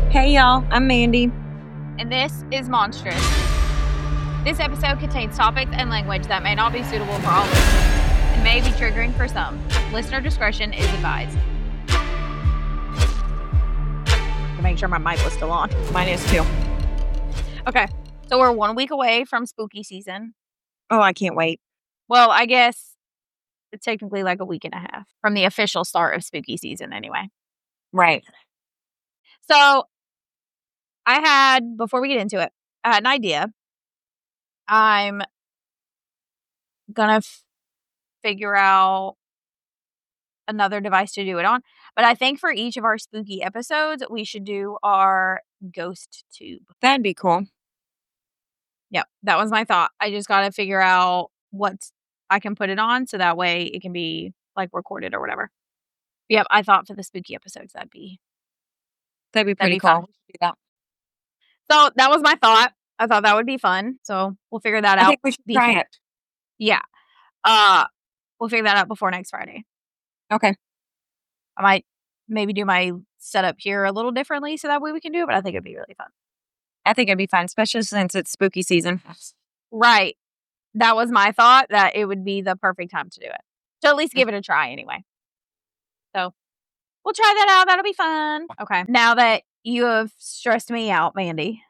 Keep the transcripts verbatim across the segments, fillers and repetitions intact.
Hey y'all, I'm Mandy. And this is Monstrous. This episode contains topics and language that may not be suitable for all listeners and may be triggering for some. Listener discretion is advised. To make sure my mic was still on. Mine is too. Okay, so we're one week away from spooky season. Oh, I can't wait. Well, I guess it's technically like a week and a half from the official start of spooky season anyway. Right. So I had, before we get into it, I had an idea. I'm gonna f- figure out another device to do it on. But I think for each of our spooky episodes, we should do our ghost tube. That'd be cool. Yep, that was my thought. I just got to figure out what I can put it on so that way it can be like recorded or whatever. Yep, I thought for the spooky episodes that'd be That'd be pretty be cool. fun. We should do that. So that was my thought. I thought that would be fun. So we'll figure that I out. think we should try before- it. Yeah. Uh, we'll figure that out before next Friday. Okay. I might maybe do my setup here a little differently so that way we can do it, but I think it'd be really fun. I think it'd be fun, especially since it's spooky season. Right. That was my thought, that it would be the perfect time to do it. So at least give it a try anyway. So we'll try that out. That'll be fun. Okay. Now that you have stressed me out, Mandy,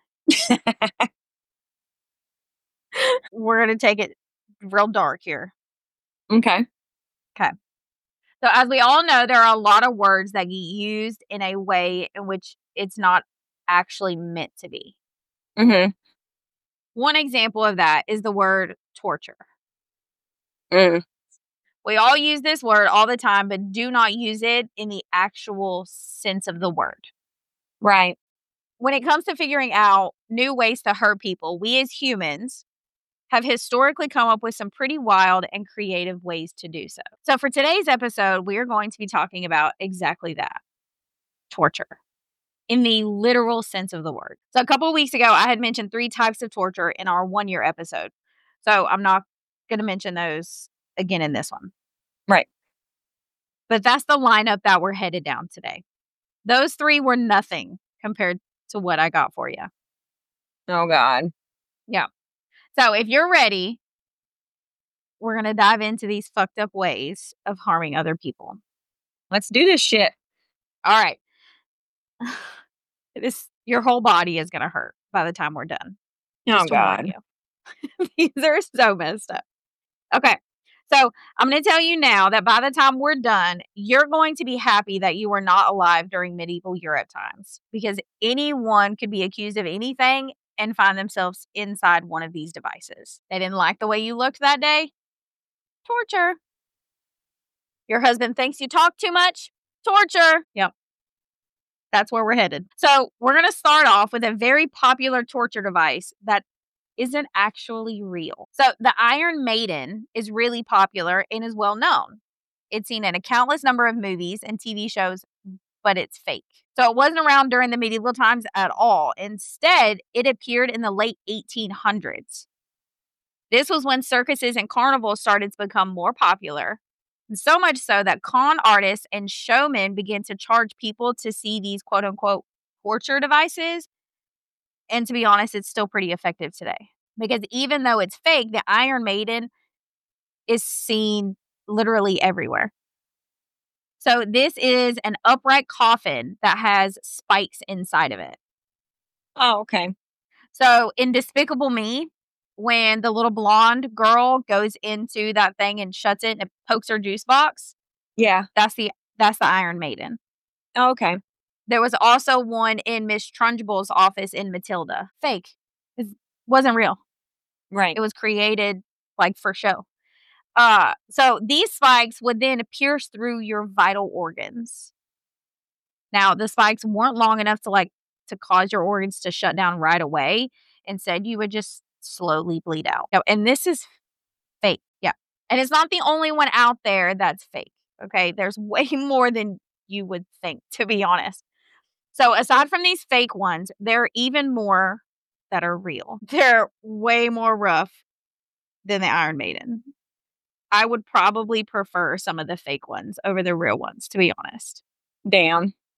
we're going to take it real dark here. Okay. So as we all know, there are a lot of words that get used in a way in which it's not actually meant to be. Mm-hmm. One example of that is the word torture. Mm. We all use this word all the time, but do not use it in the actual sense of the word. Right. When it comes to figuring out new ways to hurt people, we as humans have historically come up with some pretty wild and creative ways to do so. So for today's episode, we are going to be talking about exactly that. Torture. In the literal sense of the word. So a couple of weeks ago, I had mentioned three types of torture in our one-year episode. So I'm not going to mention those again in this one. Right. But that's the lineup that we're headed down today. Those three were nothing compared to what I got for you. Oh, God. Yeah. So if you're ready, we're going to dive into these fucked up ways of harming other people. Let's do this shit. All right. This, your whole body is going to hurt by the time we're done. Oh, Just to warn God. you. These are so messed up. Okay. So I'm going to tell you now that by the time we're done, you're going to be happy that you were not alive during medieval Europe times, because anyone could be accused of anything and find themselves inside one of these devices. They didn't like the way you looked that day? Torture. Your husband thinks you talk too much? Torture. Yep. That's where we're headed. So we're going to start off with a very popular torture device that isn't actually real. So the Iron Maiden is really popular and is well known. It's seen in a countless number of movies and T V shows, but it's fake. So it wasn't around during the medieval times at all. Instead, it appeared in the late eighteen hundreds. This was when circuses and carnivals started to become more popular. So much so that con artists and showmen began to charge people to see these quote unquote torture devices. And to be honest, it's still pretty effective today. Because even though it's fake, the Iron Maiden is seen literally everywhere. So this is an upright coffin that has spikes inside of it. Oh, okay. So in Despicable Me, when the little blonde girl goes into that thing and shuts it and it pokes her juice box, Yeah. that's the that's the Iron Maiden. Oh, okay. There was also one in Miss Trunchbull's office in Matilda. Fake. It wasn't real. Right. It was created like for show. Uh, so these spikes would then pierce through your vital organs. Now, the spikes weren't long enough to like to cause your organs to shut down right away. Instead, you would just slowly bleed out. No, and this is fake. Yeah. And it's not the only one out there that's fake. Okay. There's way more than you would think, to be honest. So aside from these fake ones, there are even more that are real. They're way more rough than the Iron Maiden. I would probably prefer some of the fake ones over the real ones, to be honest. Damn.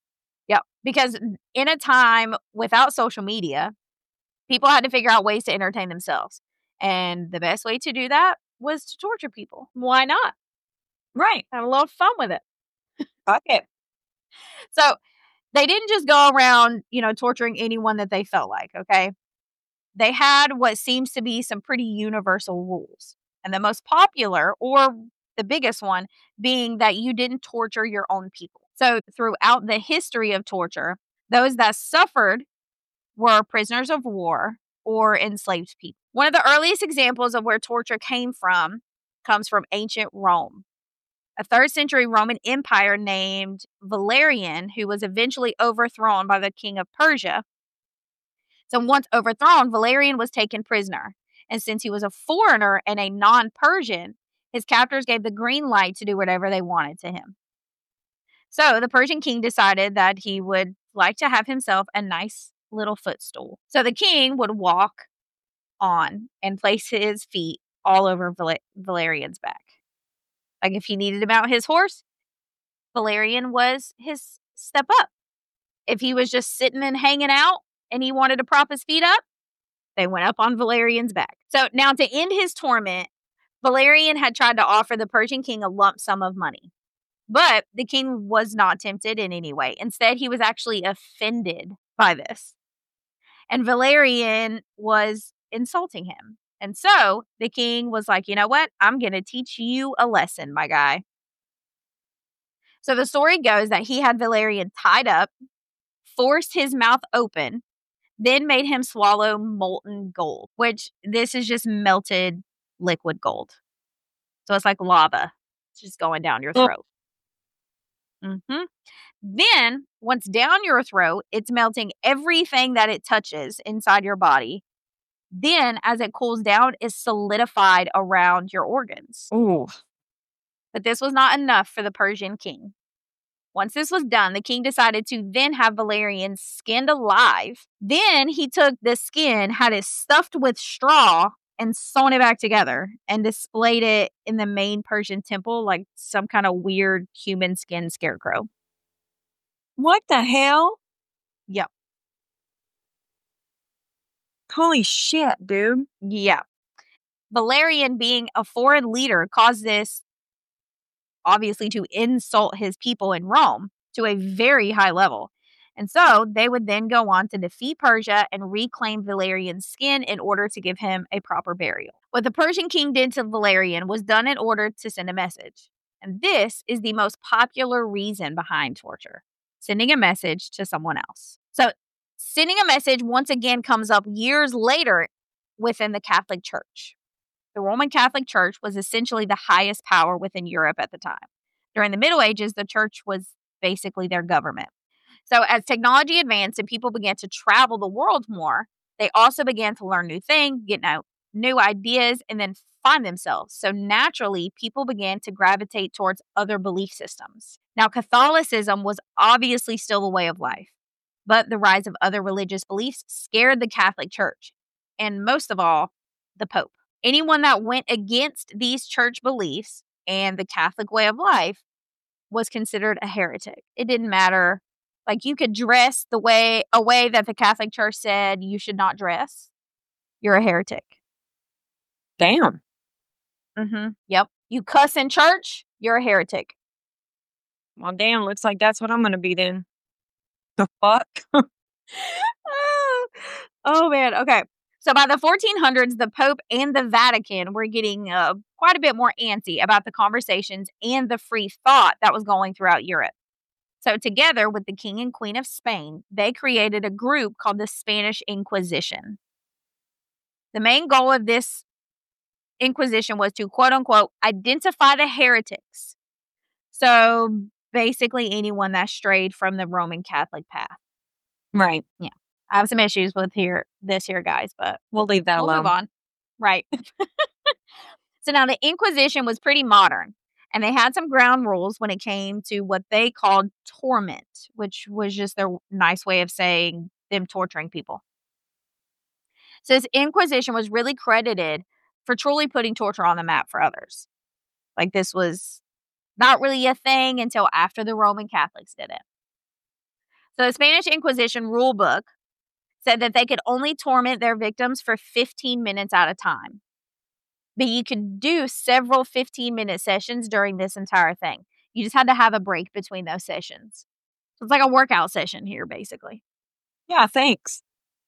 Yep. Because in a time without social media, people had to figure out ways to entertain themselves. And the best way to do that was to torture people. Why not? Right. Have a little fun with it. Fuck it. So they didn't just go around, you know, torturing anyone that they felt like, okay? They had what seems to be some pretty universal rules. And the most popular, or the biggest one, being that you didn't torture your own people. So throughout the history of torture, those that suffered were prisoners of war or enslaved people. One of the earliest examples of where torture came from comes from ancient Rome. A third century Roman Empire named Valerian, who was eventually overthrown by the king of Persia. So once overthrown, Valerian was taken prisoner. And since he was a foreigner and a non-Persian, his captors gave the green light to do whatever they wanted to him. So the Persian king decided that he would like to have himself a nice little footstool. So the king would walk on and place his feet all over Val- Valerian's back. Like if he needed to mount his horse, Valerian was his step up. If he was just sitting and hanging out and he wanted to prop his feet up, they went up on Valerian's back. So now to end his torment, Valerian had tried to offer the Persian king a lump sum of money. But the king was not tempted in any way. Instead, he was actually offended by this. And Valerian was insulting him. And so the king was like, you know what? I'm going to teach you a lesson, my guy. So the story goes that he had Valerian tied up, forced his mouth open, then made him swallow molten gold, which this is just melted liquid gold. So it's like lava. It's just going down your throat. Mm-hmm. Then, once down your throat, it's melting everything that it touches inside your body. Then, as it cools down, it's solidified around your organs. Ooh. But this was not enough for the Persian king. Once this was done, the king decided to then have Valerian skinned alive. Then he took the skin, had it stuffed with straw, and sewn it back together and displayed it in the main Persian temple like some kind of weird human skin scarecrow. What the hell? Yep. Holy shit, dude. Yeah. Valerian, being a foreign leader, caused this, obviously, to insult his people in Rome to a very high level. And so they would then go on to defeat Persia and reclaim Valerian's skin in order to give him a proper burial. What the Persian king did to Valerian was done in order to send a message. And this is the most popular reason behind torture: sending a message to someone else. So sending a message once again comes up years later within the Catholic Church. The Roman Catholic Church was essentially the highest power within Europe at the time. During the Middle Ages, the church was basically their government. So as technology advanced and people began to travel the world more, they also began to learn new things, get new, new ideas, and then find themselves. So naturally, people began to gravitate towards other belief systems. Now, Catholicism was obviously still a way of life, but the rise of other religious beliefs scared the Catholic Church, and most of all, the Pope. Anyone that went against these church beliefs and the Catholic way of life was considered a heretic. It didn't matter. Like, you could dress the way a way that the Catholic Church said you should not dress. You're a heretic. Damn. Mm-hmm. Yep. You cuss in church, you're a heretic. Well, damn, looks like that's what I'm going to be then. The fuck? oh, oh, man. Okay. So by the fourteen hundreds, the Pope and the Vatican were getting uh, quite a bit more antsy about the conversations and the free thought that was going throughout Europe. So together with the King and Queen of Spain, they created a group called the Spanish Inquisition. The main goal of this Inquisition was to, quote unquote, identify the heretics. So basically anyone that strayed from the Roman Catholic path. Right. Yeah. I have some issues with here this here, guys, but we'll leave that we'll alone. move on. Right. So now the Inquisition was pretty modern, and they had some ground rules when it came to what they called torment, which was just their nice way of saying them torturing people. So this Inquisition was really credited for truly putting torture on the map for others. Like, this was not really a thing until after the Roman Catholics did it. So the Spanish Inquisition rule book said that they could only torment their victims for fifteen minutes at a time. But you could do several fifteen-minute sessions during this entire thing. You just had to have a break between those sessions. So it's like a workout session here, basically. Yeah, thanks.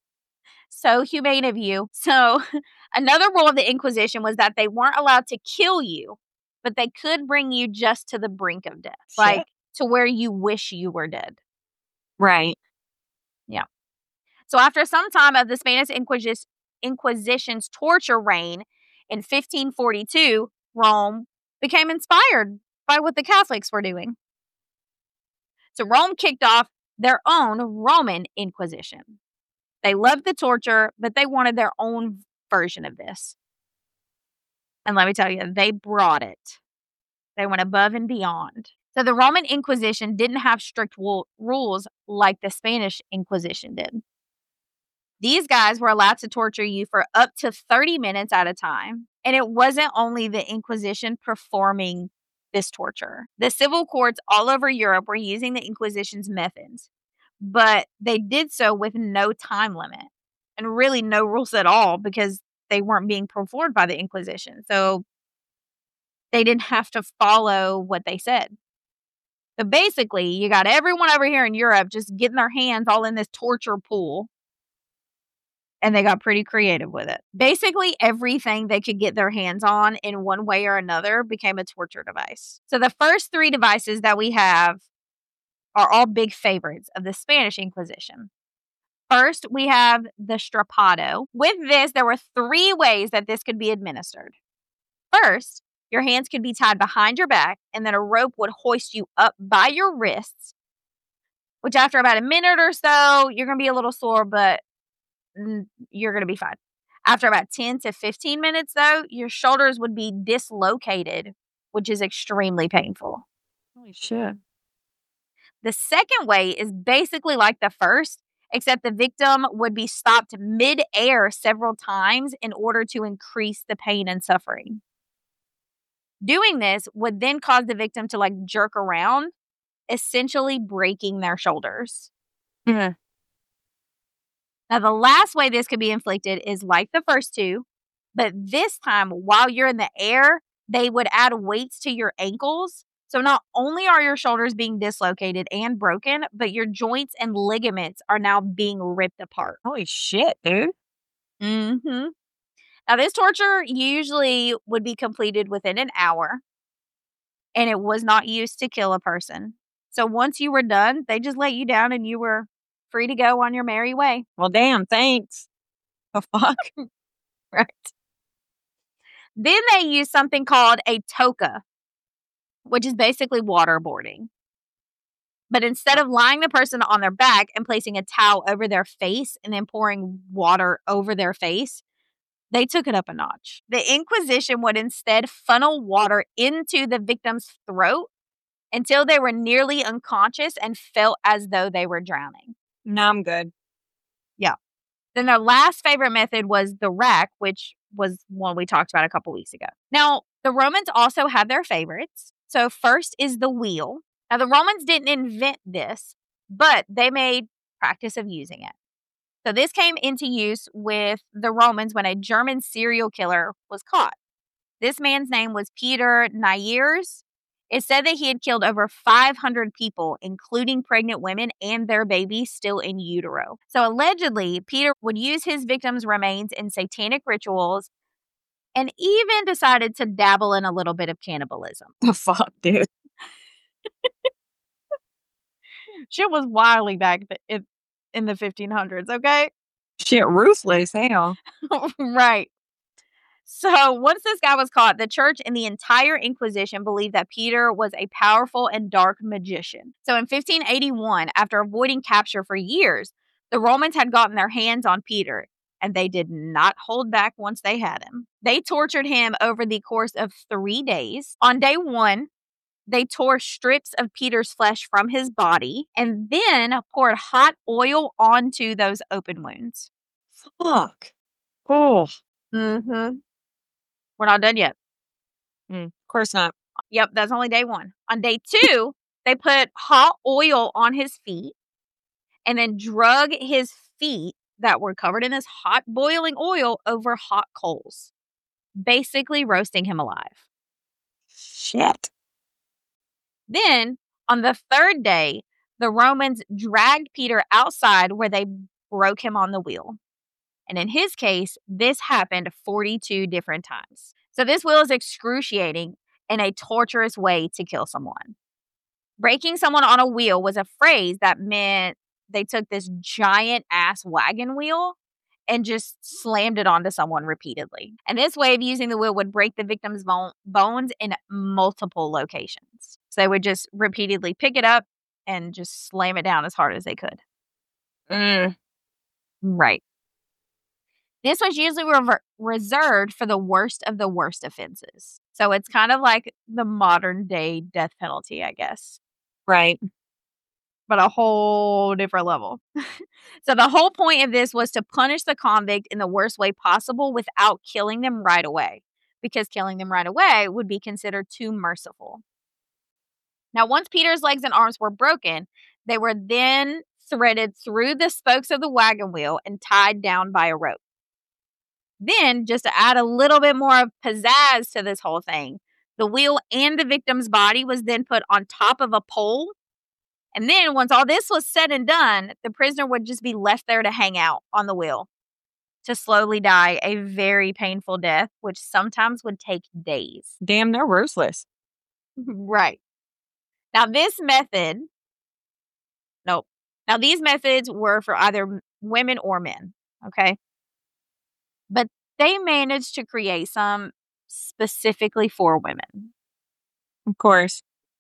So humane of you. So another rule of the Inquisition was that they weren't allowed to kill you, but they could bring you just to the brink of death, Shit. like to where you wish you were dead. Right. Yeah. So after some time of the Spanish Inquis- Inquisition's torture reign in fifteen forty-two, Rome became inspired by what the Catholics were doing. So Rome kicked off their own Roman Inquisition. They loved the torture, but they wanted their own version of this. And let me tell you, they brought it. They went above and beyond. So the Roman Inquisition didn't have strict wo- rules like the Spanish Inquisition did. These guys were allowed to torture you for up to thirty minutes at a time. And it wasn't only the Inquisition performing this torture. The civil courts all over Europe were using the Inquisition's methods, but they did so with no time limit and really no rules at all because they weren't being performed by the Inquisition. So they didn't have to follow what they said. So basically, you got everyone over here in Europe just getting their hands all in this torture pool. And they got pretty creative with it. Basically, everything they could get their hands on in one way or another became a torture device. So the first three devices that we have are all big favorites of the Spanish Inquisition. First, we have the strapado. With this, there were three ways that this could be administered. First, your hands could be tied behind your back, and then a rope would hoist you up by your wrists, which after about a minute or so, you're going to be a little sore, but you're going to be fine. After about ten to fifteen minutes, though, your shoulders would be dislocated, which is extremely painful. Holy shit. The second way is basically like the first, except the victim would be stopped mid-air several times in order to increase the pain and suffering. Doing this would then cause the victim to like jerk around, essentially breaking their shoulders. Mm-hmm. Now, the last way this could be inflicted is like the first two, but this time, while you're in the air, they would add weights to your ankles. So not only are your shoulders being dislocated and broken, but your joints and ligaments are now being ripped apart. Holy shit, dude. Mm-hmm. Now, this torture usually would be completed within an hour, and it was not used to kill a person. So once you were done, they just let you down and you were free to go on your merry way. Well, damn, thanks. The fuck? Right. Then they use something called a toca, which is basically waterboarding. But instead of lying the person on their back and placing a towel over their face and then pouring water over their face, they took it up a notch. The Inquisition would instead funnel water into the victim's throat until they were nearly unconscious and felt as though they were drowning. No, I'm good. Yeah. Then their last favorite method was the rack, which was one we talked about a couple weeks ago. Now, the Romans also had their favorites. So first is the wheel. Now, the Romans didn't invent this, but they made practice of using it. So this came into use with the Romans when a German serial killer was caught. This man's name was Peter Nyers. It said that he had killed over five hundred people, including pregnant women and their babies still in utero. So allegedly, Peter would use his victims' remains in satanic rituals and even decided to dabble in a little bit of cannibalism. The fuck, dude. Shit was wildly back in, in the fifteen hundreds, okay? Shit, ruthless, hell. Right. So once this guy was caught, the church and the entire Inquisition believed that Peter was a powerful and dark magician. So in fifteen eighty-one, after avoiding capture for years, the Romans had gotten their hands on Peter, and they did not hold back once they had him. They tortured him over the course of three days. On day one, they tore strips of Peter's flesh from his body and then poured hot oil onto those open wounds. Fuck. Oh. Mm-hmm. We're not done yet. Mm, of course not. Yep, that's only day one. On day two, they put hot oil on his feet and then drug his feet that were covered in this hot boiling oil over hot coals, basically roasting him alive. Shit. Then, on the third day, the Romans dragged Peter outside where they broke him on the wheel. And in his case, this happened forty-two different times. So this wheel is excruciating and a torturous way to kill someone. Breaking someone on a wheel was a phrase that meant they took this giant ass wagon wheel and just slammed it onto someone repeatedly. And this way of using the wheel would break the victim's bone- bones in multiple locations. So they would just repeatedly pick it up and just slam it down as hard as they could. Mm. Right. This was usually rever- reserved for the worst of the worst offenses. So it's kind of like the modern day death penalty, I guess. Right. But a whole different level. So the whole point of this was to punish the convict in the worst way possible without killing them right away, because killing them right away would be considered too merciful. Now, once Peter's legs and arms were broken, they were then threaded through the spokes of the wagon wheel and tied down by a rope. Then, just to add a little bit more of pizzazz to this whole thing, the wheel and the victim's body was then put on top of a pole. And then once all this was said and done, the prisoner would just be left there to hang out on the wheel to slowly die a very painful death, which sometimes would take days. Damn, they're ruthless. Right. Now, this method, nope. Now, these methods were for either women or men, okay? But they managed to create some specifically for women. Of course.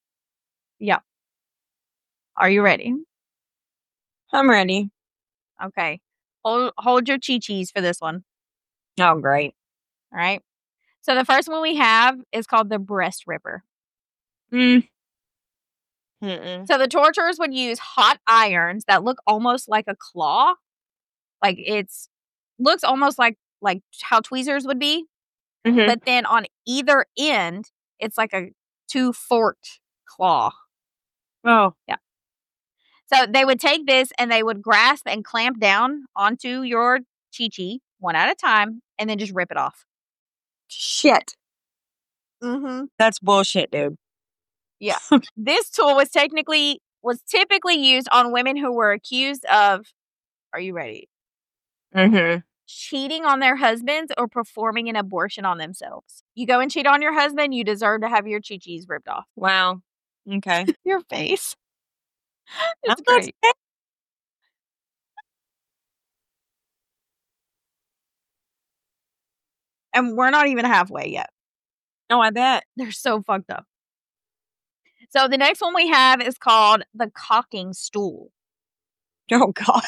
Yeah. Are you ready? I'm ready. Okay. Hold, hold your chi-chis for this one. Oh, great. All right. So the first one we have is called the breast ripper. Mm. Mm-mm. So the torturers would use hot irons that look almost like a claw. Like it's looks almost like like how tweezers would be. Mm-hmm. But then on either end, it's like a two-forked claw. Oh. Yeah. So they would take this and they would grasp and clamp down onto your chi-chi one at a time and then just rip it off. Shit. Mm-hmm. That's bullshit, dude. Yeah. This tool was technically, was typically used on women who were accused of, are you ready? Mm-hmm. Cheating on their husbands or performing an abortion on themselves. You go and cheat on your husband, you deserve to have your chi-chis ripped off. Wow. Okay. Your face. It's I'm not great. scared. And we're not even halfway yet. No, I bet. They're so fucked up. So the next one we have is called the cocking stool. Oh, God.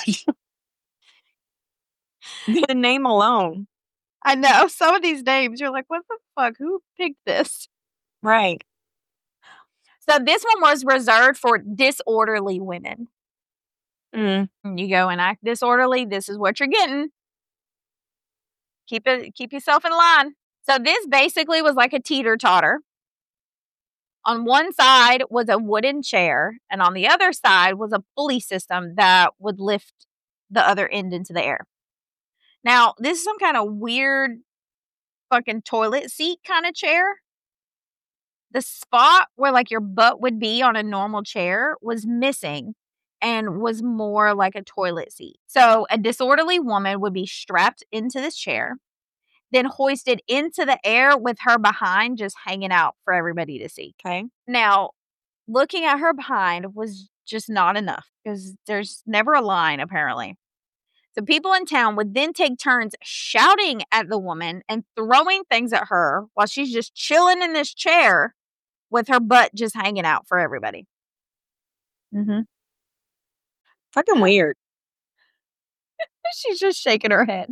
The name alone. I know. Some of these names, you're like, what the fuck? Who picked this? Right. So this one was reserved for disorderly women. Mm. You go and act disorderly, this is what you're getting. Keep it, keep yourself in line. So this basically was like a teeter-totter. On one side was a wooden chair, and on the other side was a pulley system that would lift the other end into the air. Now, this is some kind of weird fucking toilet seat kind of chair. The spot where like your butt would be on a normal chair was missing and was more like a toilet seat. So a disorderly woman would be strapped into this chair, then hoisted into the air with her behind just hanging out for everybody to see. Okay. Now, looking at her behind was just not enough because there's never a line, apparently. So people in town would then take turns shouting at the woman and throwing things at her while she's just chilling in this chair with her butt just hanging out for everybody. Mm-hmm. Fucking weird. She's just shaking her head.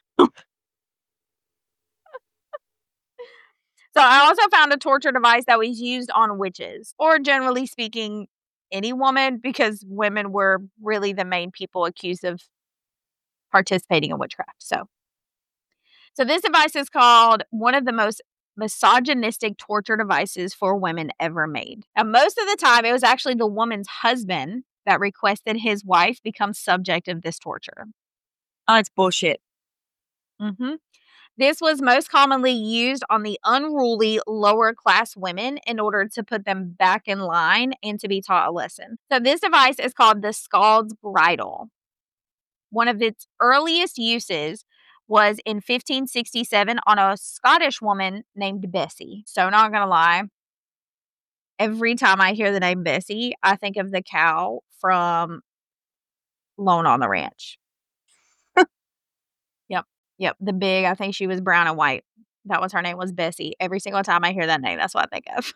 So I also found a torture device that was used on witches, or generally speaking, any woman, because women were really the main people accused of participating in witchcraft. So, so this device is called one of the most misogynistic torture devices for women ever made. And most of the time, it was actually the woman's husband that requested his wife become subject of this torture. Oh, it's bullshit. Mm-hmm. This was most commonly used on the unruly lower class women in order to put them back in line and to be taught a lesson. So this device is called the Scald's Bridle. One of its earliest uses was in fifteen sixty-seven on a Scottish woman named Bessie. So not going to lie, every time I hear the name Bessie, I think of the cow from Lone on the Ranch. Yep. Yep. The big, I think she was brown and white. That was her name was Bessie. Every single time I hear that name, that's what I think of.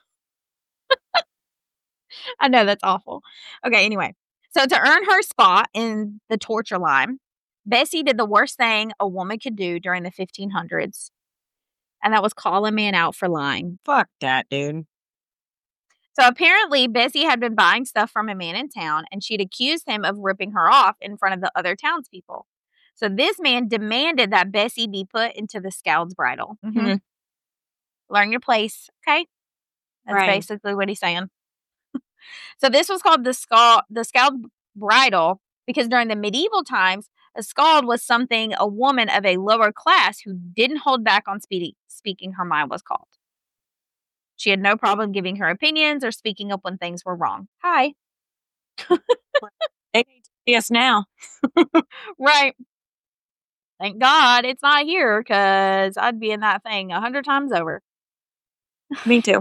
I know that's awful. Okay, anyway. So to earn her spot in the torture line, Bessie did the worst thing a woman could do during the fifteen hundreds, and that was call a man out for lying. Fuck that, dude. So apparently, Bessie had been buying stuff from a man in town, and she'd accused him of ripping her off in front of the other townspeople. So this man demanded that Bessie be put into the Scald's Bridle. Mm-hmm. Learn your place, okay? That's Right. basically what he's saying. So this was called the Scald, the Scald Bridle because during the medieval times, a scald was something a woman of a lower class who didn't hold back on speedy, speaking her mind was called. She had no problem giving her opinions or speaking up when things were wrong. Hi. Yes, now. Right. Thank God it's not here because I'd be in that thing a hundred times over. Me too.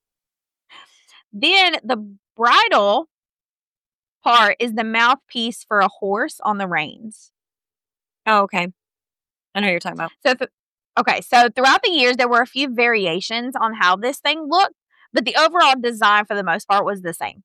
Then the bridle part is the mouthpiece for a horse on the reins. Oh, okay. I know what you're talking about. So, th- okay, so throughout the years, there were a few variations on how this thing looked, but the overall design for the most part was the same.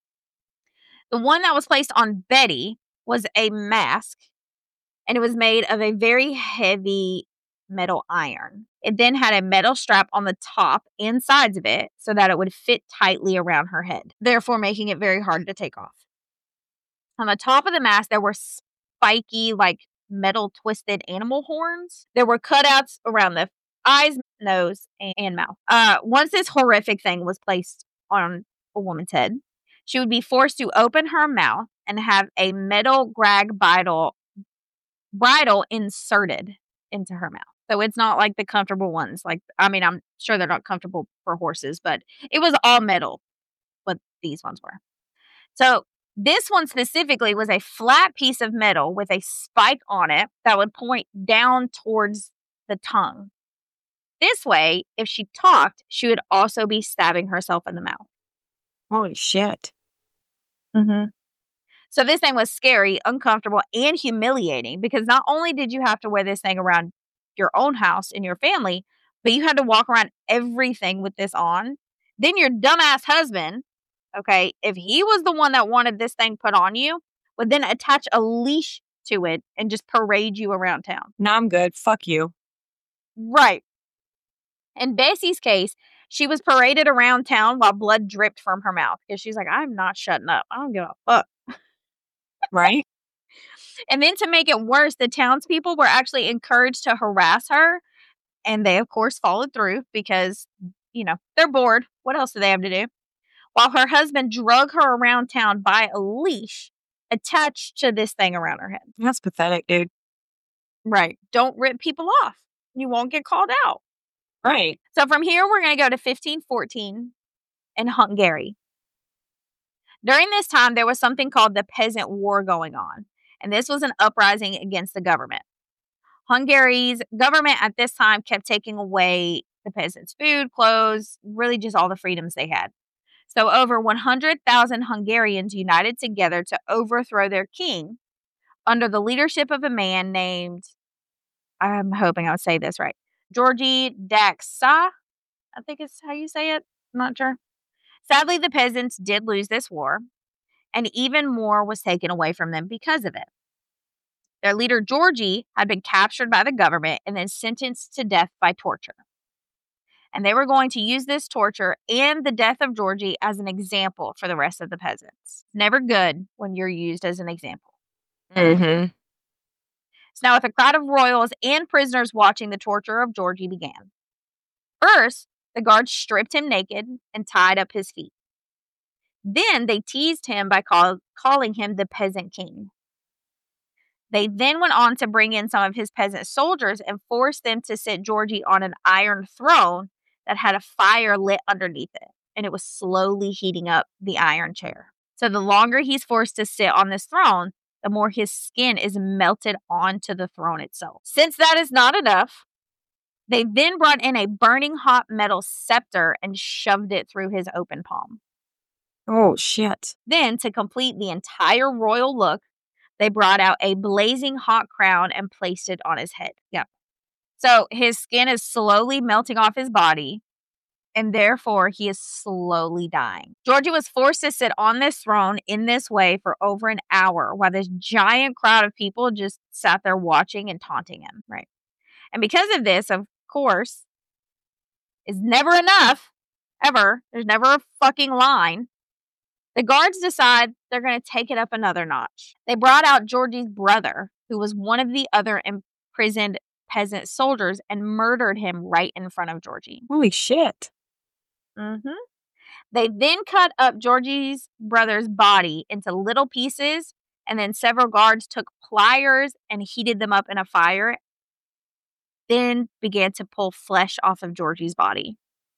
The one that was placed on Betty was a mask, and it was made of a very heavy metal iron. It then had a metal strap on the top and sides of it so that it would fit tightly around her head, therefore making it very hard to take off. On the top of the mask, there were spiky, like metal twisted animal horns. There were cutouts around the eyes, nose, and mouth. Uh, once this horrific thing was placed on a woman's head, she would be forced to open her mouth and have a metal grag bridle, bridle inserted into her mouth. So it's not like the comfortable ones. Like, I mean, I'm sure they're not comfortable for horses, but it was all metal, what these ones were. So this one specifically was a flat piece of metal with a spike on it that would point down towards the tongue. This way, if she talked, she would also be stabbing herself in the mouth. Holy shit. Mm-hmm. So this thing was scary, uncomfortable, and humiliating because not only did you have to wear this thing around your own house and your family, but you had to walk around everything with this on. Then your dumbass husband, okay, if he was the one that wanted this thing put on you, would then attach a leash to it and just parade you around town. No, I'm good. Fuck you. Right. In Bessie's case, she was paraded around town while blood dripped from her mouth because she's like, I'm not shutting up. I don't give a fuck. Right? And then to make it worse, the townspeople were actually encouraged to harass her. And they, of course, followed through because, you know, they're bored. What else do they have to do? While her husband drug her around town by a leash attached to this thing around her head. That's pathetic, dude. Right. Don't rip people off. You won't get called out. Right. So from here, we're going to go to fifteen fourteen in Hungary. During this time, there was something called the Peasant War going on. And this was an uprising against the government. Hungary's government at this time kept taking away the peasants' food, clothes, really just all the freedoms they had. So over one hundred thousand Hungarians united together to overthrow their king under the leadership of a man named, I'm hoping I'll say this right, Georgi Daxa, I think is how you say it. I'm not sure. Sadly, the peasants did lose this war, and even more was taken away from them because of it. Their leader, Georgi, had been captured by the government and then sentenced to death by torture. And they were going to use this torture and the death of Georgi as an example for the rest of the peasants. Never good when you're used as an example. Mm-hmm. So now with a crowd of royals and prisoners watching, the torture of Georgi began. First, the guards stripped him naked and tied up his feet. Then they teased him by call, calling him the peasant king. They then went on to bring in some of his peasant soldiers and forced them to sit Georgie on an iron throne that had a fire lit underneath it, and it was slowly heating up the iron chair. So the longer he's forced to sit on this throne, the more his skin is melted onto the throne itself. Since that is not enough, they then brought in a burning hot metal scepter and shoved it through his open palm. Oh, shit. Then, to complete the entire royal look, they brought out a blazing hot crown and placed it on his head. Yeah. So his skin is slowly melting off his body, and therefore he is slowly dying. Georgie was forced to sit on this throne in this way for over an hour while this giant crowd of people just sat there watching and taunting him. Right. And because of this, of course, is never enough, ever. There's never a fucking line. The guards decide they're going to take it up another notch. They brought out Georgie's brother, who was one of the other imprisoned peasant soldiers, and murdered him right in front of Georgie. Holy shit. Mm-hmm. They then cut up Georgie's brother's body into little pieces, and then several guards took pliers and heated them up in a fire, then began to pull flesh off of Georgie's body.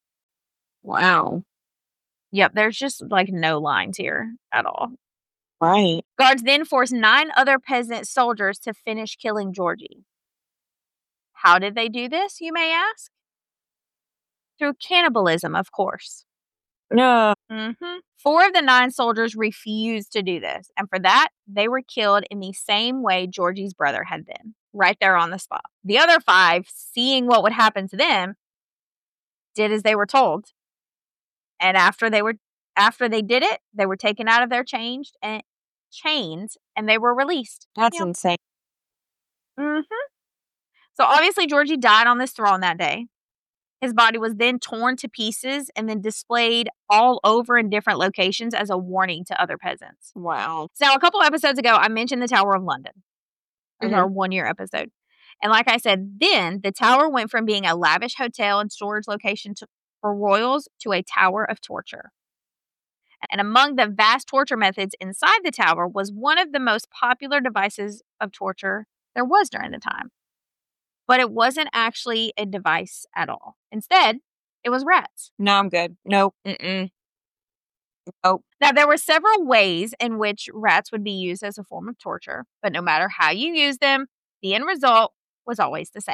Wow. Yep, there's just like no lines here at all. Right. Guards then forced nine other peasant soldiers to finish killing Georgie. How did they do this, you may ask? Through cannibalism, of course. No. Mm-hmm. Four of the nine soldiers refused to do this, and for that, they were killed in the same way Georgie's brother had been, right there on the spot. The other five, seeing what would happen to them, did as they were told. And after they were, after they did it, they were taken out of their chains and chains, and they were released. That's Yep. insane. Mm-hmm. So obviously, Georgie died on this throne that day. His body was then torn to pieces and then displayed all over in different locations as a warning to other peasants. Wow. So now, a couple episodes ago, I mentioned the Tower of London. It was Mhm. our one-year episode. And like I said, then the tower went from being a lavish hotel and storage location to, for royals to a tower of torture. And among the vast torture methods inside the tower was one of the most popular devices of torture there was during the time. But it wasn't actually a device at all. Instead, it was rats. No, I'm good. Nope. Mm-mm. Nope. Now, there were several ways in which rats would be used as a form of torture, but no matter how you use them, the end result was always the same.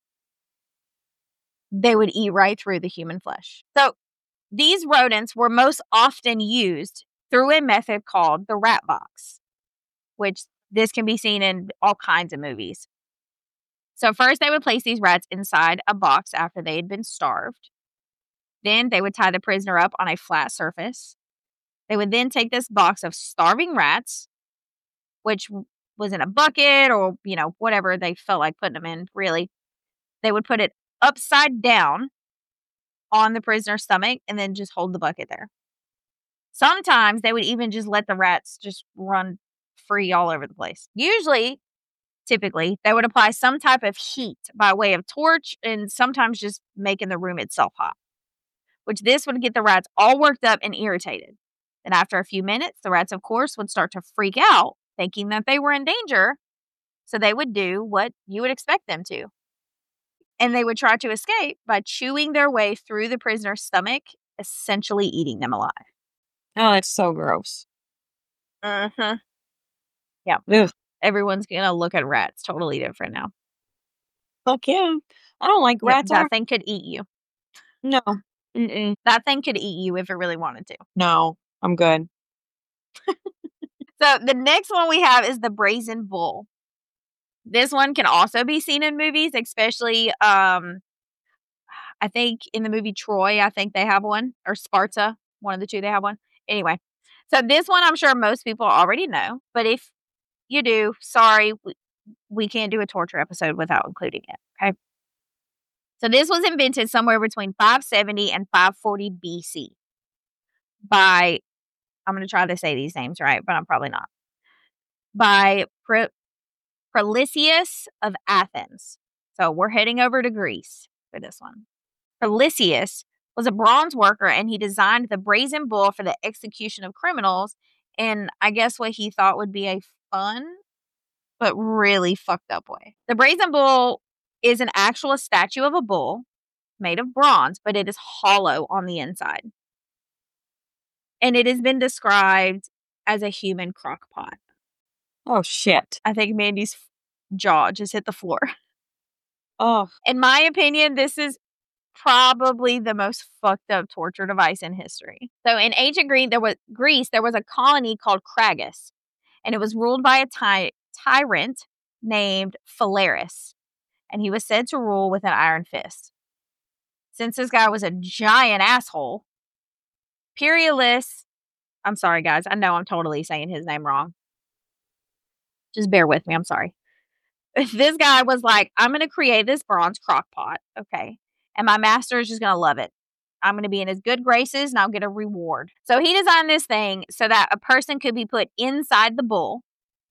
They would eat right through the human flesh. So, these rodents were most often used through a method called the rat box, which this can be seen in all kinds of movies. So first, they would place these rats inside a box after they had been starved. Then they would tie the prisoner up on a flat surface. They would then take this box of starving rats, which was in a bucket or, you know, whatever they felt like putting them in, really. They would put it upside down on the prisoner's stomach and then just hold the bucket there. Sometimes they would even just let the rats just run free all over the place. Usually, typically, they would apply some type of heat by way of torch and sometimes just making the room itself hot, which this would get the rats all worked up and irritated. Then after a few minutes, the rats, of course, would start to freak out, thinking that they were in danger, so they would do what you would expect them to. And they would try to escape by chewing their way through the prisoner's stomach, essentially eating them alive. Oh, that's so gross. Mm-hmm. Yeah. Ugh. Everyone's going to look at rats totally different now. Fuck yeah. I don't like Yep, rats. that Or- thing could eat you. no. Mm-mm. That thing could eat you if it really wanted to. No. I'm good. So the next one we have is the brazen bull. This one can also be seen in movies, especially, um, I think in the movie Troy, I think they have one, or Sparta, one of the two, they have one. Anyway, so this one I'm sure most people already know, but if you do, sorry, we, we can't do a torture episode without including it, okay? So this was invented somewhere between five seventy and five forty B C by, I'm going to try to say these names right, but I'm probably not, by Pre- Prelicius of Athens. So we're heading over to Greece for this one. Prelicius was a bronze worker, and he designed the brazen bull for the execution of criminals in, I guess, what he thought would be a fun but really fucked up way. The brazen bull is an actual statue of a bull made of bronze, but it is hollow on the inside. And it has been described as a human crock pot. Oh, shit. I think Mandy's jaw just hit the floor. Oh. In my opinion, this is probably the most fucked up torture device in history. So in ancient Greece, there was Greece, there was a colony called Cragus, and it was ruled by a ty- tyrant named Phalaris, and he was said to rule with an iron fist. Since this guy was a giant asshole, Perillus, I'm sorry guys, I know I'm totally saying his name wrong. Just bear with me, I'm sorry. This guy was like, I'm going to create this bronze crock pot, okay? And my master is just going to love it. I'm going to be in his good graces and I'll get a reward. So he designed this thing so that a person could be put inside the bull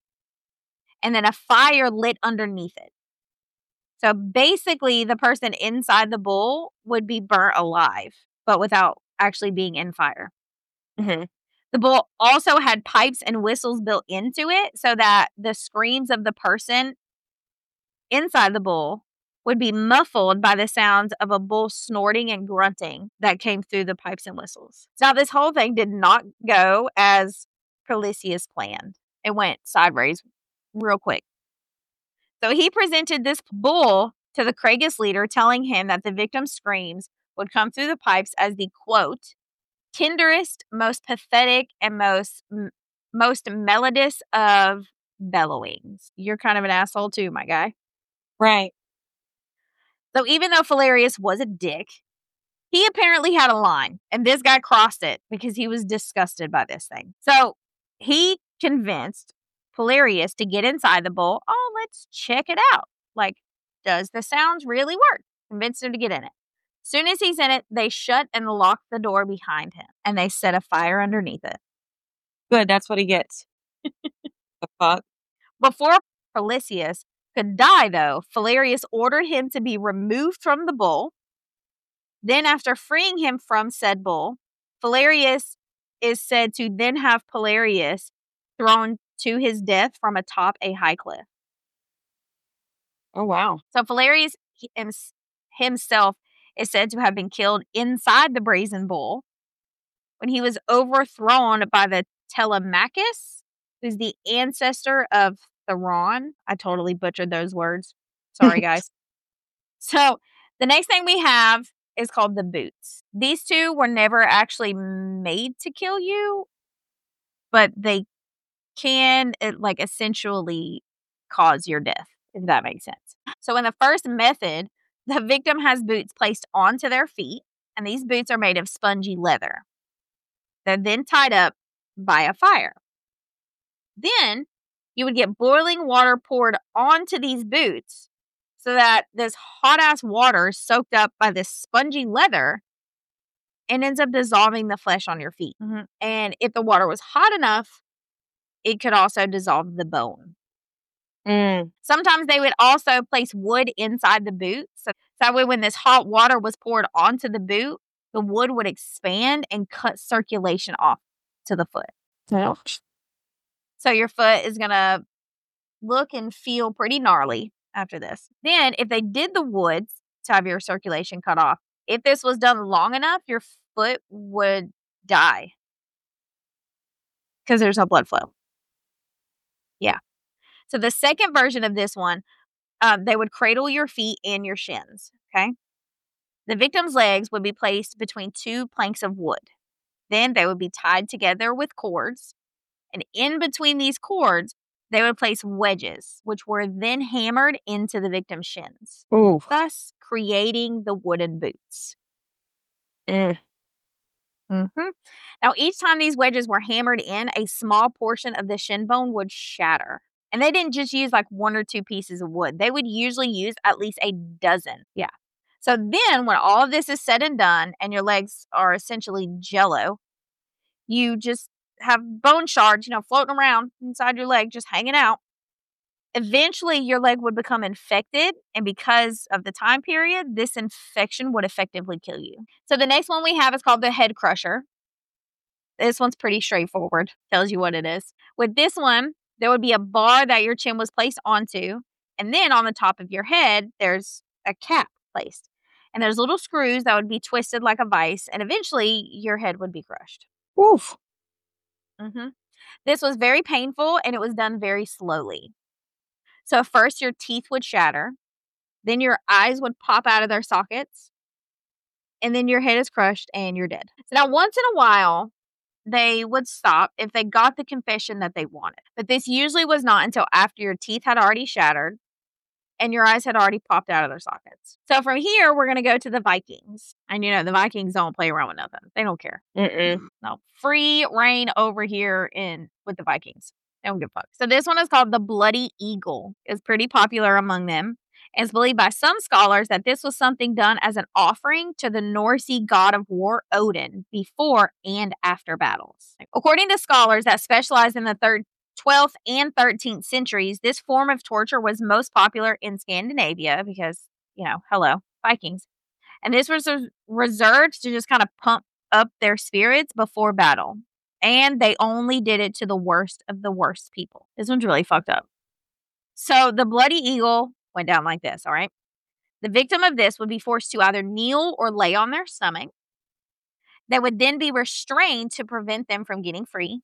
and then a fire lit underneath it. So basically, the person inside the bull would be burnt alive, but without actually being in fire. Mm-hmm. The bull also had pipes and whistles built into it so that the screams of the person inside the bull would be muffled by the sounds of a bull snorting and grunting that came through the pipes and whistles. Now, this whole thing did not go as Perillus planned. It went sideways real quick. So he presented this bull to the Cragus leader, telling him that the victim's screams would come through the pipes as the, quote, tenderest, most pathetic, and most m- most melodious of bellowings. You're kind of an asshole too, my guy. Right. So even though Phalaris was a dick, he apparently had a line, and this guy crossed it because he was disgusted by this thing. So he convinced Phalaris to get inside the bull. Oh, let's check it out. Like, does the sounds really work? Convinced him to get in it. Soon as he's in it, they shut and lock the door behind him, and they set a fire underneath it. Good, that's what he gets. The fuck? Before Perillus could die, though, Phalaris ordered him to be removed from the bull. Then, after freeing him from said bull, Phalaris is said to then have Perillus thrown to his death from atop a high cliff. Oh, wow. So Phalaris himself is said to have been killed inside the brazen bull when he was overthrown by the Telemachus, who's the ancestor of Theron. I totally butchered those words. Sorry, guys. So the next thing we have is called the boots. These two were never actually made to kill you, but they can like essentially cause your death, if that makes sense. So in the first method, the victim has boots placed onto their feet, and these boots are made of spongy leather. They're then tied up by a fire. Then you would get boiling water poured onto these boots so that this hot-ass water is soaked up by this spongy leather and ends up dissolving the flesh on your feet. Mm-hmm. And if the water was hot enough, it could also dissolve the bone. Mm. Sometimes they would also place wood inside the boot. So that way when this hot water was poured onto the boot, the wood would expand and cut circulation off to the foot. Ouch. So your foot is going to look and feel pretty gnarly after this. Then if they did the wood to have your circulation cut off, if this was done long enough, your foot would die because there's no blood flow. Yeah. So the second version of this one, um, they would cradle your feet and your shins, okay? The victim's legs would be placed between two planks of wood. Then they would be tied together with cords. And in between these cords, they would place wedges, which were then hammered into the victim's shins, Ooh. thus creating the wooden boots. Mm. Mm-hmm. Now, each time these wedges were hammered in, a small portion of the shin bone would shatter. And they didn't just use like one or two pieces of wood. They would usually use at least a dozen. Yeah. So then when all of this is said and done and your legs are essentially jello, you just have bone shards, you know, floating around inside your leg, just hanging out. Eventually, your leg would become infected, and because of the time period, this infection would effectively kill you. So the next one we have is called the head crusher. This one's pretty straightforward. Tells you what it is. With this one, there would be a bar that your chin was placed onto, and then on the top of your head, there's a cap placed. And there's little screws that would be twisted like a vice, and eventually your head would be crushed. Oof. Mm-hmm. This was very painful, and it was done very slowly. So first your teeth would shatter, then your eyes would pop out of their sockets, and then your head is crushed and you're dead. So now once in a while, they would stop if they got the confession that they wanted. But this usually was not until after your teeth had already shattered and your eyes had already popped out of their sockets. So from here, we're going to go to the Vikings. And you know, the Vikings don't play around with nothing. They don't care. Mm-mm. No, free reign over here in with the Vikings. They don't give a fuck. So this one is called the Bloody Eagle. It's pretty popular among them. It's believed by some scholars that this was something done as an offering to the Norse god of war, Odin, before and after battles. According to scholars that specialize in the third, twelfth and thirteenth centuries, this form of torture was most popular in Scandinavia because, you know, hello, Vikings. And this was reserved to just kind of pump up their spirits before battle. And they only did it to the worst of the worst people. This one's really fucked up. So the Bloody Eagle went down like this, all right? The victim of this would be forced to either kneel or lay on their stomach. They would then be restrained to prevent them from getting free.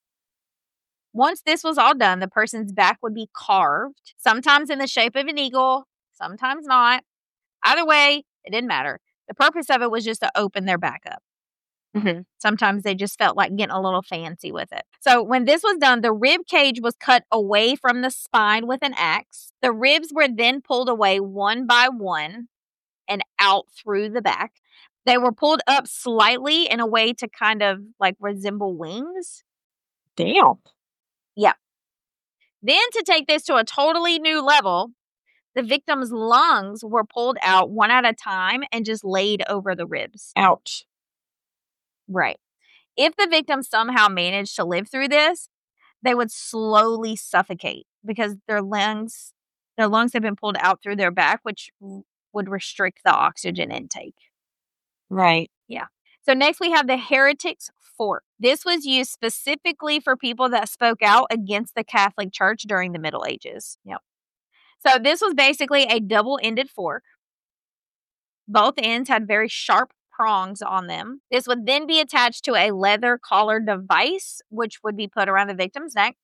Once this was all done, the person's back would be carved, sometimes in the shape of an eagle, sometimes not. Either way, it didn't matter. The purpose of it was just to open their back up. Mm-hmm. Sometimes they just felt like getting a little fancy with it. So when this was done, the rib cage was cut away from the spine with an axe. The ribs were then pulled away one by one and out through the back. They were pulled up slightly in a way to kind of like resemble wings. Damn. Yeah. Then to take this to a totally new level, the victim's lungs were pulled out one at a time and just laid over the ribs. Ouch. Right. If the victim somehow managed to live through this, they would slowly suffocate because their lungs, their lungs had been pulled out through their back, which would restrict the oxygen intake. Right. Yeah. So next we have the Heretic's Fork. This was used specifically for people that spoke out against the Catholic Church during the Middle Ages. Yep. So this was basically a double-ended fork. Both ends had very sharp prongs on them. This would then be attached to a leather collar device, which would be put around the victim's neck.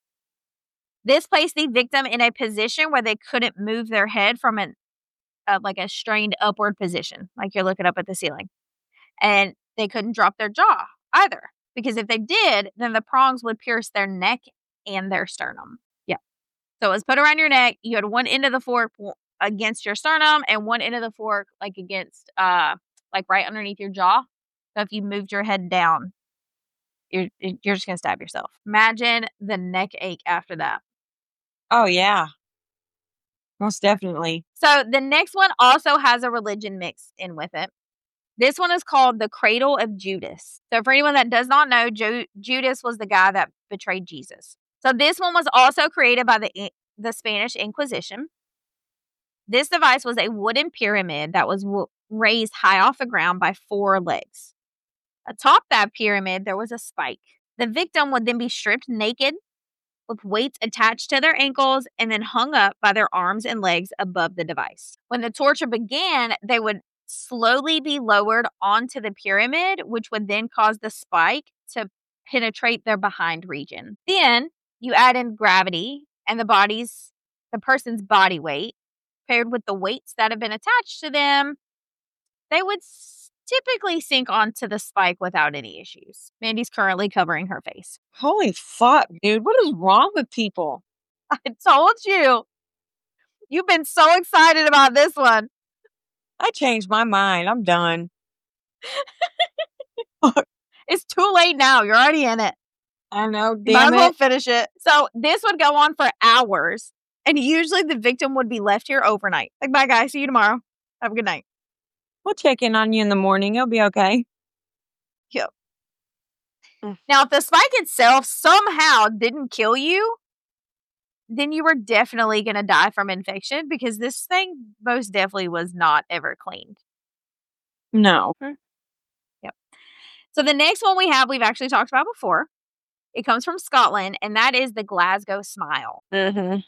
This placed the victim in a position where they couldn't move their head from an uh, like a strained upward position, like you're looking up at the ceiling. And they couldn't drop their jaw either, because if they did, then the prongs would pierce their neck and their sternum. Yeah. So it was put around your neck. You had one end of the fork against your sternum and one end of the fork like against uh like right underneath your jaw. So if you moved your head down, you're you're just gonna stab yourself. Imagine the neck ache after that. Oh yeah. Most definitely. So the next one also has a religion mixed in with it. This one is called the Cradle of Judas. So for anyone that does not know, Ju- Judas was the guy that betrayed Jesus. So this one was also created by the the Spanish Inquisition. This device was a wooden pyramid that was w- raised high off the ground by four legs. Atop that pyramid, there was a spike. The victim would then be stripped naked with weights attached to their ankles and then hung up by their arms and legs above the device. When the torture began, they would slowly be lowered onto the pyramid, which would then cause the spike to penetrate their behind region. Then you add in gravity and the body's, the person's body weight paired with the weights that have been attached to them. They would typically sink onto the spike without any issues. Mandy's currently covering her face. Holy fuck, dude. What is wrong with people? I told you. You've been so excited about this one. I changed my mind. I'm done. It's too late now. You're already in it. I know. You might Damn as well it. finish it. So this would go on for hours. And usually the victim would be left here overnight. Like, bye guys. See you tomorrow. Have a good night. We'll check in on you in the morning. You'll be okay. Yep. Mm. Now, if the spike itself somehow didn't kill you, then you were definitely going to die from infection because this thing most definitely was not ever cleaned. No. Yep. So the next one we have, we've actually talked about before. It comes from Scotland, and that is the Glasgow Smile. Mm-hmm.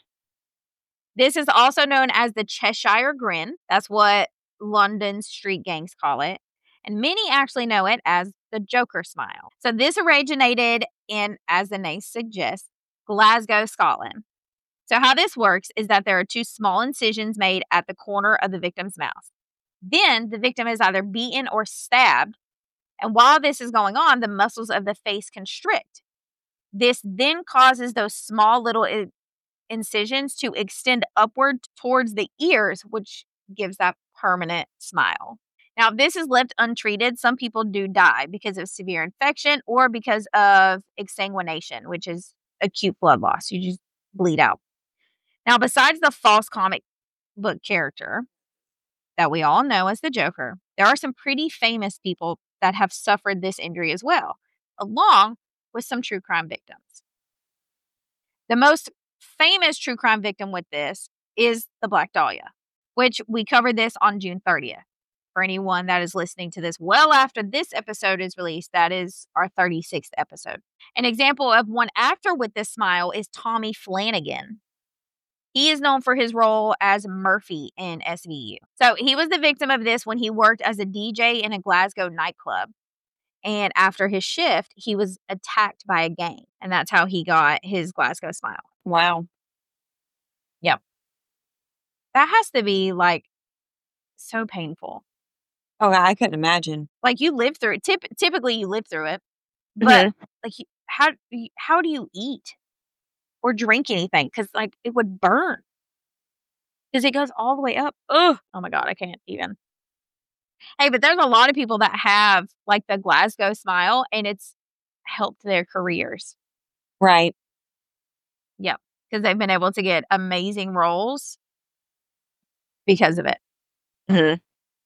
This is also known as the Cheshire Grin. That's what London's street gangs call it. And many actually know it as the Joker Smile. So this originated in, as the name suggests, Glasgow, Scotland. So how this works is that there are two small incisions made at the corner of the victim's mouth. Then the victim is either beaten or stabbed. And while this is going on, the muscles of the face constrict. This then causes those small little I- incisions to extend upward towards the ears, which gives that permanent smile. Now, if this is left untreated, some people do die because of severe infection or because of exsanguination, which is acute blood loss. You just bleed out. Now, besides the false comic book character that we all know as the Joker, there are some pretty famous people that have suffered this injury as well, along with some true crime victims. The most famous true crime victim with this is the Black Dahlia, which we covered this on June thirtieth. For anyone that is listening to this well after this episode is released, that is our thirty-sixth episode. An example of one actor with this smile is Tommy Flanagan. He is known for his role as Murphy in S V U. So he was the victim of this when he worked as a D J in a Glasgow nightclub. And after his shift, he was attacked by a gang. And that's how he got his Glasgow Smile. Wow. Yep. That has to be, like, so painful. Oh, I couldn't imagine. Like, you live through it. Typ- typically, you live through it. But, Mhm. like, you- how, you- how do you eat or drink anything? Because, like, it would burn. Because it goes all the way up. Ugh. Oh, my God. I can't even. Hey, but there's a lot of people that have, like, the Glasgow Smile, and it's helped their careers. Right. Yep. Because they've been able to get amazing roles because of it. Mhm.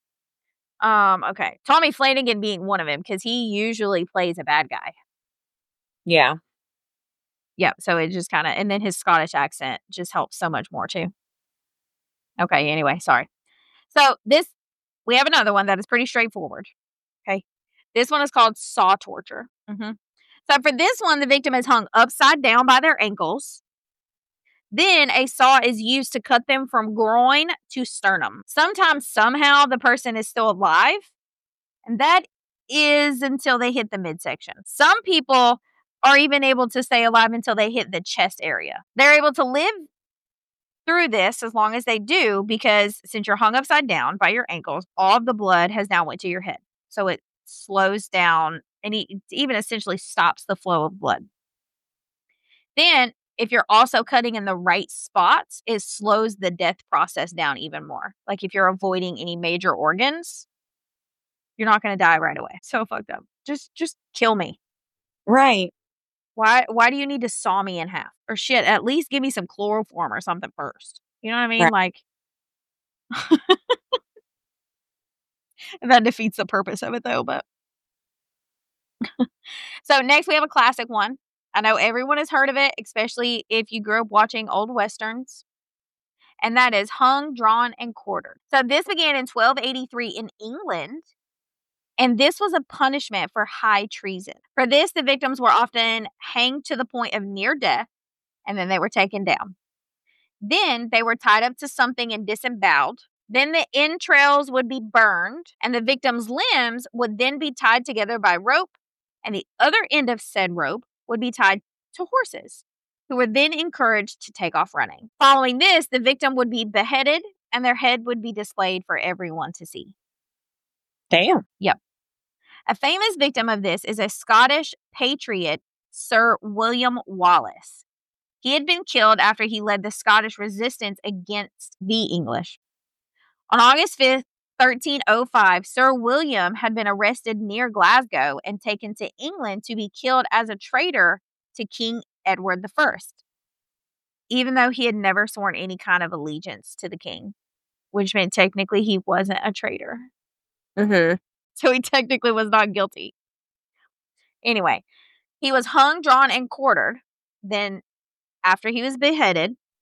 Um, okay. Tommy Flanagan being one of them, because he usually plays a bad guy. Yeah. Yep. So it just kind of, and then his Scottish accent just helps so much more too. Okay. Anyway, sorry. So this, we have another one that is pretty straightforward. Okay. This one is called saw torture. Mm-hmm. So for this one, the victim is hung upside down by their ankles. Then a saw is used to cut them from groin to sternum. Sometimes, somehow, the person is still alive, and that is until they hit the midsection. Some people are even able to stay alive until they hit the chest area. They're able to live through this as long as they do, because since you're hung upside down by your ankles, all of the blood has now went to your head. So it slows down and it even essentially stops the flow of blood. Then, if you're also cutting in the right spots, it slows the death process down even more. Like if you're avoiding any major organs, you're not going to die right away. So fucked up. Just just kill me. Right. Why why do you need to saw me in half? Or shit, at least give me some chloroform or something first. You know what I mean? Right. Like that defeats the purpose of it though, but so next we have a classic one. I know everyone has heard of it, especially if you grew up watching old westerns. And that is hung, drawn, and quartered. So this began in twelve eighty-three in England. And this was a punishment for high treason. For this, the victims were often hanged to the point of near death, and then they were taken down. Then they were tied up to something and disemboweled. Then the entrails would be burned, and the victim's limbs would then be tied together by rope, and the other end of said rope would be tied to horses, who were then encouraged to take off running. Following this, the victim would be beheaded, and their head would be displayed for everyone to see. Damn. Yep. A famous victim of this is a Scottish patriot, Sir William Wallace. He had been killed after he led the Scottish resistance against the English. On August fifth, thirteen oh five, Sir William had been arrested near Glasgow and taken to England to be killed as a traitor to King Edward the First, even though he had never sworn any kind of allegiance to the king, which meant technically he wasn't a traitor. Mm-hmm. So he technically was not guilty. Anyway, he was hung, drawn, and quartered. Then, after he was beheaded,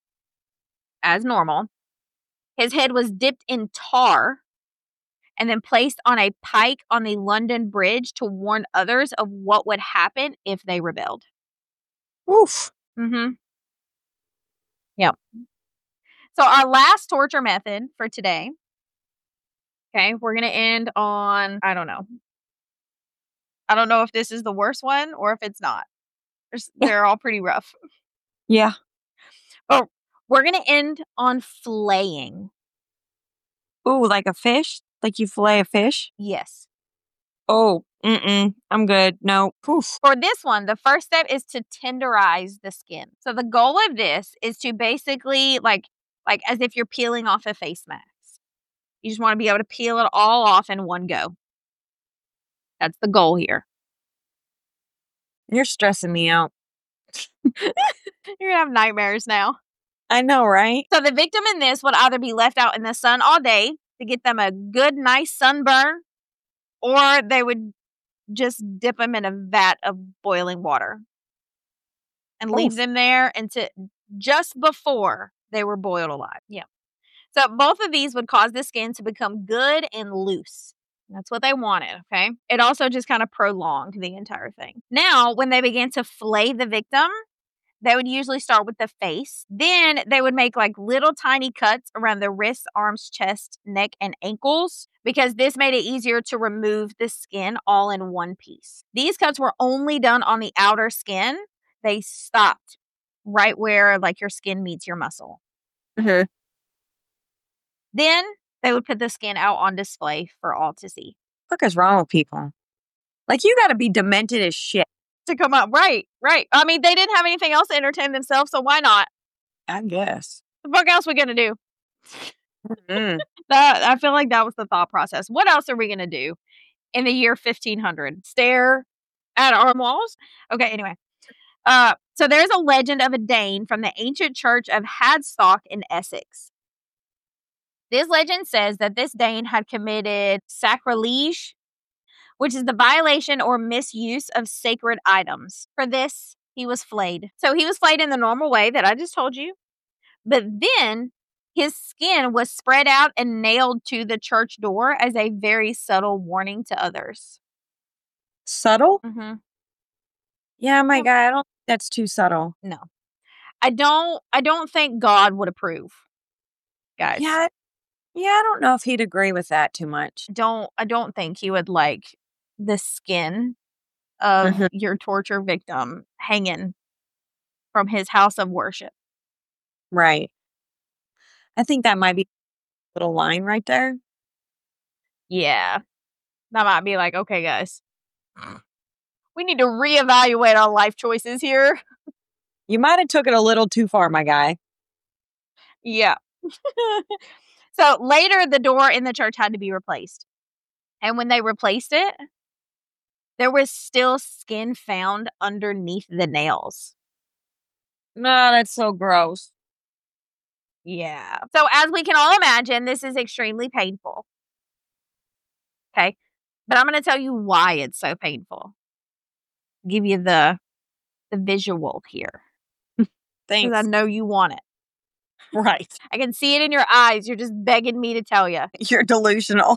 as normal. His head was dipped in tar and then placed on a pike on the London Bridge to warn others of what would happen if they rebelled. Oof. Mm-hmm. Yep. So our last torture method for today. Okay, we're going to end on, I don't know. I don't know if this is the worst one or if it's not. There's, they're all pretty rough. Yeah. But we're going to end on flaying. Ooh, like a fish? Like you fillet a fish? Yes. Oh, mm-mm. I'm good. No. Oof. For this one, the first step is to tenderize the skin. So the goal of this is to basically, like, like as if you're peeling off a face mask. You just want to be able to peel it all off in one go. That's the goal here. You're stressing me out. You're going to have nightmares now. I know, right? So the victim in this would either be left out in the sun all day to get them a good, nice sunburn, or they would just dip them in a vat of boiling water and leave Oof. them there until just before they were boiled alive. Yeah. So both of these would cause the skin to become good and loose. That's what they wanted, okay? It also just kind of prolonged the entire thing. Now, when they began to flay the victim, they would usually start with the face. Then they would make like little tiny cuts around the wrists, arms, chest, neck, and ankles because this made it easier to remove the skin all in one piece. These cuts were only done on the outer skin. They stopped right where like your skin meets your muscle. Mm-hmm. Then they would put the skin out on display for all to see. What is wrong with people? Like, you got to be demented as shit to come up. Right, right. I mean, they didn't have anything else to entertain themselves, so why not? I guess. The fuck else we gonna do? Mm. That I feel like that was the thought process. What else are we gonna do in the year fifteen hundred? Stare at our walls? Okay, anyway. Uh, so there's a legend of a Dane from the ancient church of Hadstock in Essex. This legend says that this Dane had committed sacrilege, which is the violation or misuse of sacred items. For this, he was flayed. So he was flayed in the normal way that I just told you. But then his skin was spread out and nailed to the church door as a very subtle warning to others. Subtle? Mm-hmm. Yeah, my guy, I don't think that's too subtle. No. I don't I don't think God would approve, guys. Yeah, yeah, I don't know if he'd agree with that too much. Don't I don't think he would like the skin of Mhm. your torture victim hanging from his house of worship. Right. I think that might be a little line right there. Yeah. That might be like, okay, guys. We need to reevaluate our life choices here. You might have took it a little too far, my guy. Yeah. So later, the door in the church had to be replaced. And when they replaced it, there was still skin found underneath the nails. No, that's so gross. Yeah. So as we can all imagine, this is extremely painful. Okay. But I'm going to tell you why it's so painful. Give you the the visual here. Thanks. Because I know you want it. Right. I can see it in your eyes. You're just begging me to tell you. You're delusional.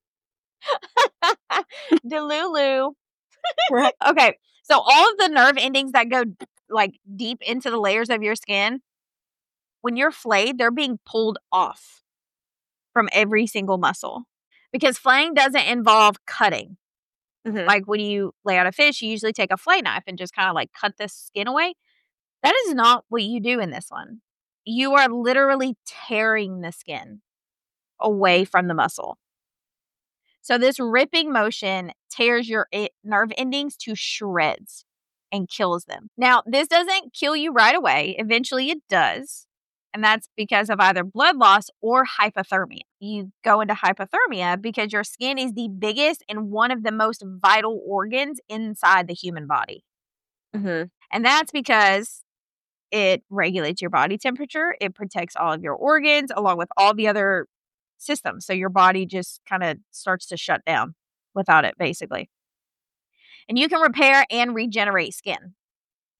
Delulu. Right. Okay. So all of the nerve endings that go like deep into the layers of your skin, when you're flayed, they're being pulled off from every single muscle. Because flaying doesn't involve cutting. Mm-hmm. Like when you lay out a fish, you usually take a flay knife and just kind of like cut the skin away. That is not what you do in this one. You are literally tearing the skin away from the muscle. So this ripping motion tears your it, nerve endings to shreds and kills them. Now, this doesn't kill you right away. Eventually it does. And that's because of either blood loss or hypothermia. You go into hypothermia because your skin is the biggest and one of the most vital organs inside the human body. Mm-hmm. And that's because it regulates your body temperature. It protects all of your organs along with all the other systems. So your body just kind of starts to shut down without it, basically. And you can repair and regenerate skin.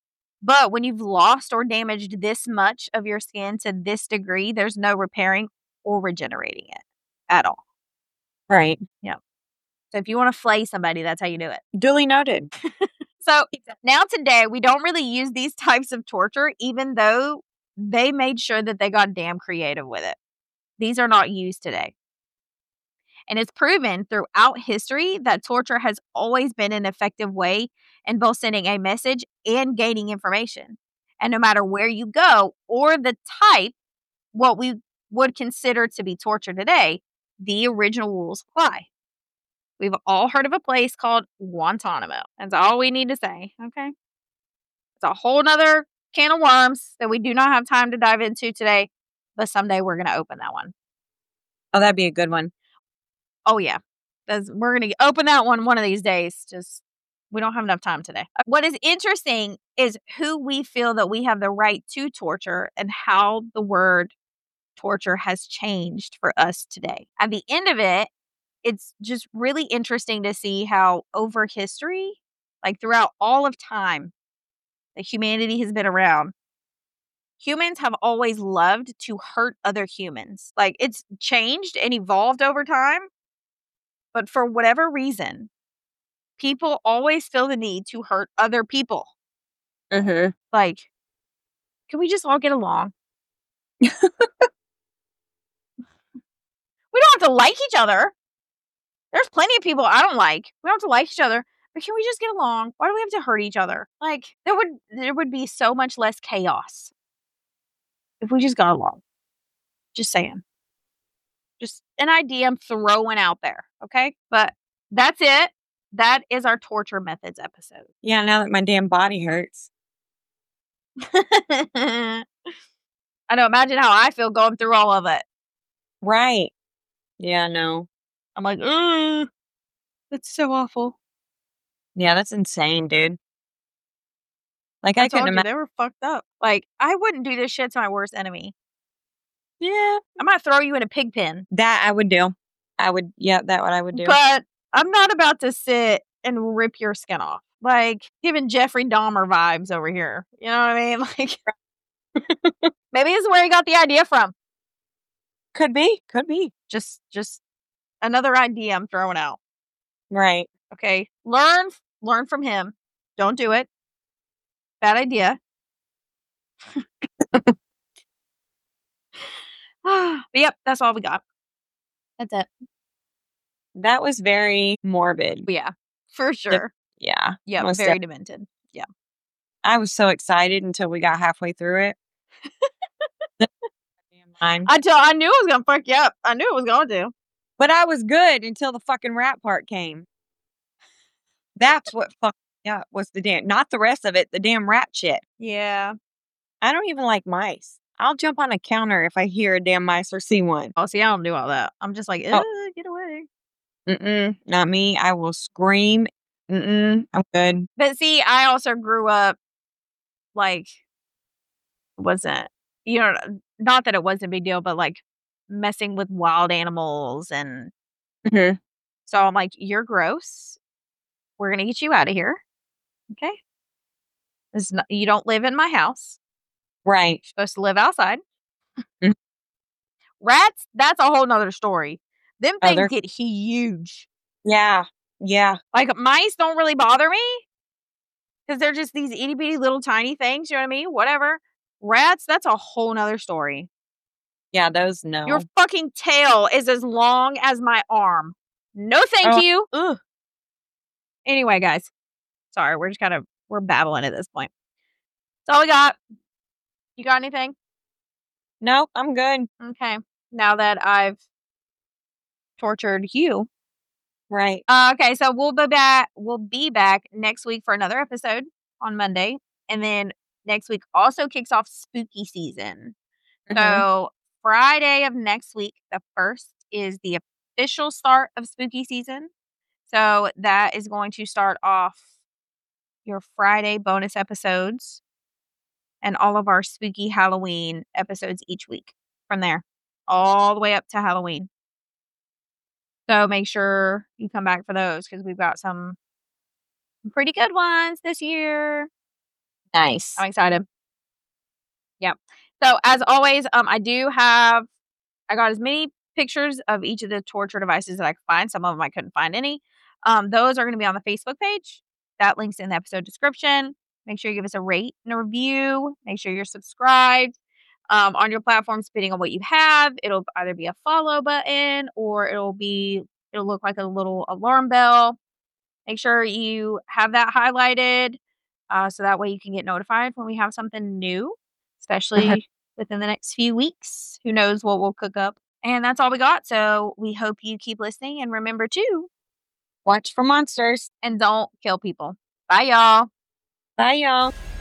But when you've lost or damaged this much of your skin to this degree, there's no repairing or regenerating it at all. Right. Yeah. So if you want to flay somebody, that's how you do it. Duly noted. So now today, we don't really use these types of torture, even though they made sure that they got damn creative with it. These are not used today. And it's proven throughout history that torture has always been an effective way in both sending a message and gaining information. And no matter where you go or the type, what we would consider to be torture today, the original rules apply. We've all heard of a place called Guantanamo. That's all we need to say, okay? It's a whole nother can of worms that we do not have time to dive into today, but someday we're going to open that one. Oh, that'd be a good one. Oh, yeah. That's, we're going to open that one one of these days. Just, we don't have enough time today. What is interesting is who we feel that we have the right to torture and how the word torture has changed for us today. At the end of it, it's just really interesting to see how over history, like throughout all of time that humanity has been around, humans have always loved to hurt other humans. Like it's changed and evolved over time, but for whatever reason, people always feel the need to hurt other people. Mm-hmm. Like, can we just all get along? We don't have to like each other. There's plenty of people I don't like. We don't have to like each other, but can we just get along? Why do we have to hurt each other? Like, there would there would be so much less chaos if we just got along. Just saying. Just an idea I'm throwing out there, okay? But that's it. That is our torture methods episode. Yeah, now that my damn body hurts. I know, imagine how I feel going through all of it. Right. Yeah, no. I'm like, ugh, that's so awful. Yeah, that's insane, dude. Like, I, I, told couldn't you, imagine. they were fucked up. Like, I wouldn't do this shit to my worst enemy. Yeah. I might throw you in a pig pen. That I would do. I would, yeah, that what I would do. But I'm not about to sit and rip your skin off. Like, giving Jeffrey Dahmer vibes over here. You know what I mean? Like, maybe this is where he got the idea from. Could be. Could be. Just, just another idea I'm throwing out. Right. Okay. Learn, learn from him. Don't do it. Bad idea. But yep, that's all we got. That's it. That was very morbid. Yeah, for sure. Yeah. Yeah, most very def- demented. Yeah. I was so excited until we got halfway through it. Damn I, t- I knew it was going to fuck you up. I knew it was going to. But I was good until the fucking rat part came. That's what fucked me up was the damn, not the rest of it, the damn rat shit. Yeah. I don't even like mice. I'll jump on a counter if I hear a damn mice or see one. Oh, see, I don't do all that. I'm just like, oh. Get away. Mm-mm, not me. I will scream. Mm-mm, I'm good. But see, I also grew up like, wasn't, you know, not that it wasn't a big deal, but like messing with wild animals. And mm-hmm. So I'm like, you're gross. We're going to get you out of here. Okay. This is not, you don't live in my house. Right. You're supposed to live outside. Mm-hmm. Rats, that's a whole nother story. Them things oh, get huge. Yeah. Yeah. Like mice don't really bother me because they're just these itty bitty little tiny things. You know what I mean? Whatever. Rats, that's a whole nother story. Yeah, those no. Your fucking tail is as long as my arm. No thank oh. you. Ugh. Anyway, guys. Sorry, we're just kind of, we're babbling at this point. That's all we got. You got anything? Nope, I'm good. Okay. Now that I've tortured you. Right. Uh, okay, so we'll be back. We'll be back next week for another episode on Monday, and then next week also kicks off spooky season. Mm-hmm. So Friday of next week, the first, is the official start of spooky season. So that is going to start off your Friday bonus episodes and all of our spooky Halloween episodes each week from there, all the way up to Halloween. So make sure you come back for those because we've got some pretty good ones this year. Nice. I'm excited. Yeah. So as always, um, I do have, I got as many pictures of each of the torture devices that I could find. Some of them I couldn't find any. Um, those are going to be on the Facebook page. That link's in the episode description. Make sure you give us a rate and a review. Make sure you're subscribed. Um, on your platforms, depending on what you have, it'll either be a follow button or it'll be, it'll look like a little alarm bell. Make sure you have that highlighted uh, so that way you can get notified when we have something new, especially within the next few weeks. Who knows what we'll cook up. And that's all we got. So we hope you keep listening and remember to watch for monsters and don't kill people. Bye, y'all. Bye, y'all.